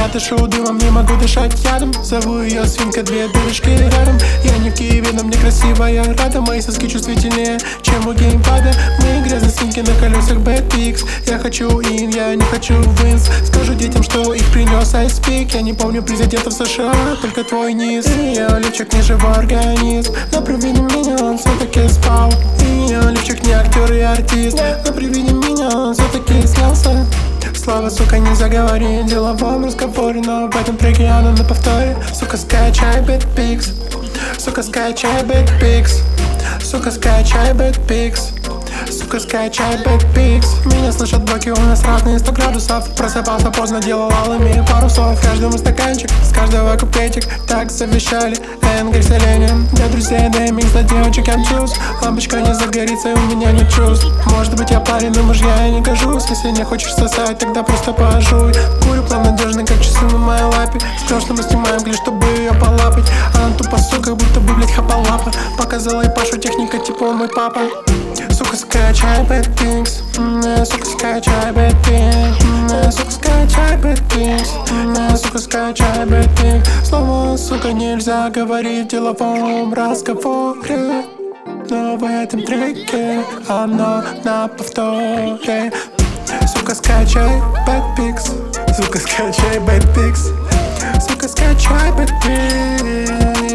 дышу дымом, не могу дышать ядом. Зову ее свинка, две дырочки рядом. Я не в Киеве, но мне красивая рада. Мои соски чувствительнее, чем у геймпада. Мы грязные свинки на колесах Bad Я хочу ин, я не хочу винс. Скажу детям, что их принес айспик. Я не помню президентов США, только твой низ. Ее лифчик не живой организм, но при виде меня он все-таки спал. Ее лифчик не актер и артист, но при виде меня он все-таки снялся. Слава, сука, нельзя говорить в деловом разговоре, но в этом треке она на повторе. Сука, скачай Bad Сука, скачай Bad Сука, скачай Bad Сука, скачай Bad Меня слышат блоки, у нас разные 100 градусов. Просыпался поздно, делал алыми парусов. Каждому стаканчик, с каждого куплетик. Так завещали Энгельс и Ленин. Для друзей DMX, для девочек I'm choose. Лампочка не загорится, и у меня нет чувств. Может быть я парень, но мужья я не гожусь. Если не хочешь сосать, тогда просто пожуй. Курю план надежный, как часы на моей лапе. Скажу, что мы снимаем клип, чтобы ее полапать. Она тупо сука, будто бы, блять, хапалапа. Показала и Пашу техника, типа мой папа. Сука, скачай Bad Сука, скачай Bad Сука, скачай Bad Сука, скачай Bad Слово, сука, нельзя говорить в деловом разговоре, но в этом треке оно на повторе. Сука, скачай Bad Сука, скачай Bad Сука, скачай Bad